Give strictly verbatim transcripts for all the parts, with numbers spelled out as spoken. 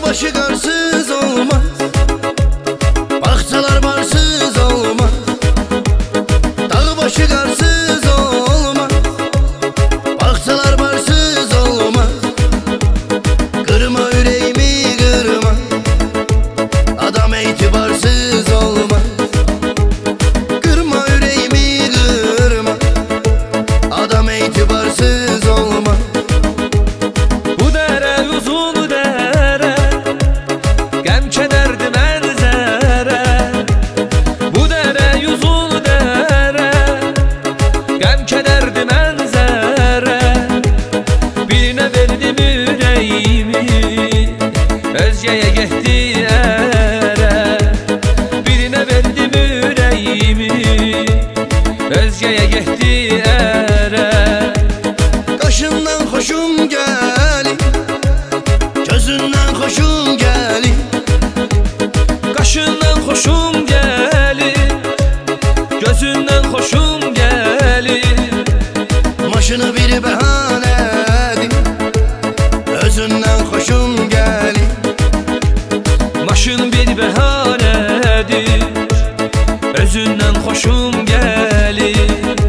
başı qarsız olmaz, bağçalar barsız olmaz. Dağ başı qarsız olmaz, bağçalar barsız olmaz. Kırma yüreğimi kırma, adam itibarsız olmaz. Kırma yüreğimi kırma, adam itibarsız olmaz. Bu dere uzun dere, gəm kederdi mənzərə. Bu dere uzun dere, gəm kederdi mənzərə. Birine verdim yüreğimi, özgeye getdi ərə. Birine verdim yüreğimi, özgeye getdi ərə. Qaşından xoşum gəlir, gözündən xoşum gəlir. Qaşından xoşum gəlir, gözündən xoşum gəlir. Maşını bir bəhanədir, özündən xoşum gəlir. Maşın bir bəhanədir, özündən xoşum gəlir.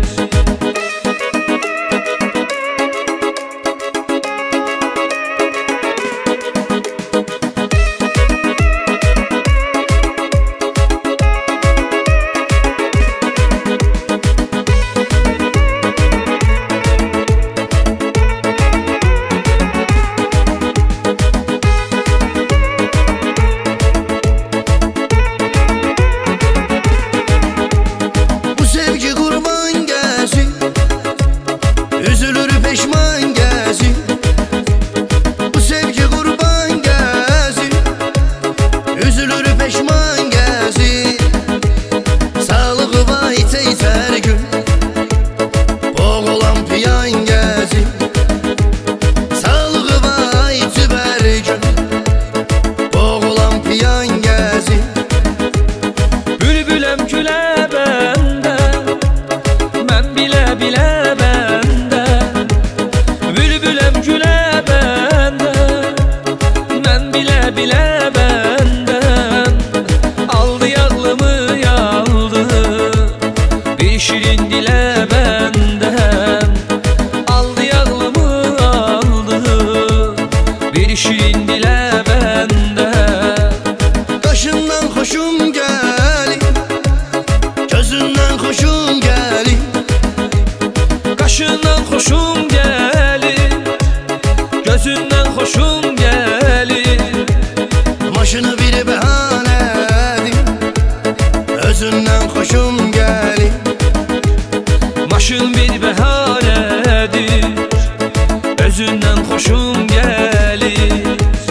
Peşman gəzir, bu sevgi qurban gəzir. Üzülür peşman gəzir, sağlığı var içər gün. Boğulan piyan gəzir, sağlığı var içər gün. Boğulan piyan gəzir. Bülbüləm gülə bəndə, mən bilə bilə bəndə. Bülbüləm gülə bəndə, mən bilə bilə bəndən. Aldı yağlımı yaldı, bir şirin dilə bəndən. Aldı yağlımı aldı, bir şirin dilə bəndən. Qaşından xoşum gəlir, gözündən xoşum gəlir. Qaşından xoşum gəlir, gözündən xoşum gəlir. Maşını bir bəhanədir, özündən xoşum gəlir. Maşın bir bəhanədir, özündən xoşum gəlir.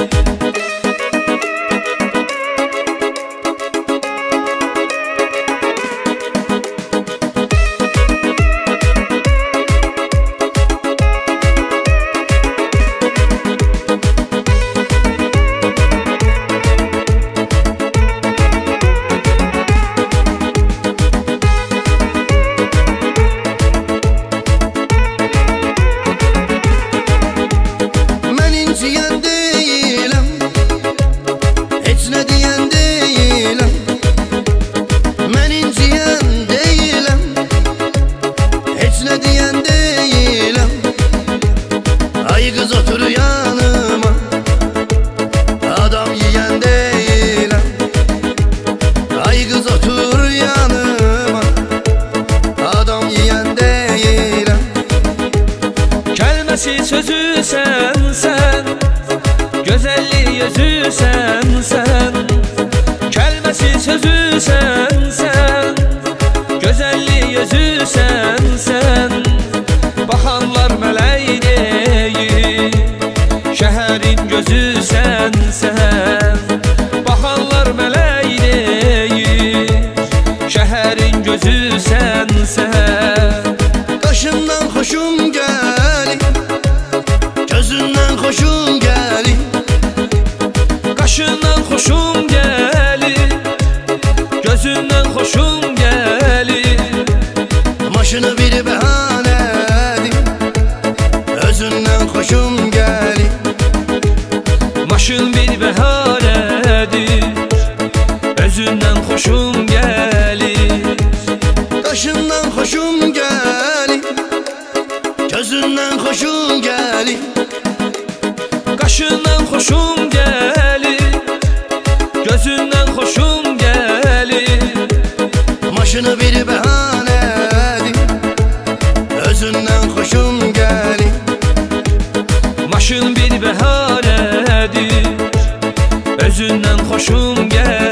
Ay kız otur yanıma, adam yiyen değilim. Ay kız otur yanıma, adam yiyen değilim. Kəlməsi sözü sənsən, gözəlliyi özü sənsən. Kəlməsi sözü sənsən, gözəlliyi özü sənsən. Baxanlar mələk deyir, şəhərin gözü sənsən. Baxanlar mələk deyir, şəhərin gözü sənsən. Qaşından xoşum gəlir, gözündən xoşum gəlir. Qaşından xoşum gəlir, gözündən xoşum gəlir. Maşını bir bəhanədir, özündən xoşum gəlir. Maşın bir bəhanədir, özündən xoşum gəlir. Qaşından xoşum gəlir, gözündən xoşum gəlir. Qaşından xoşum gəlir, gözündən xoşum gəlir. Maşını bir bəhanədir, özündən xoşum gəlir. Maşın bir bəhanədir, özündən xoşum gəlir.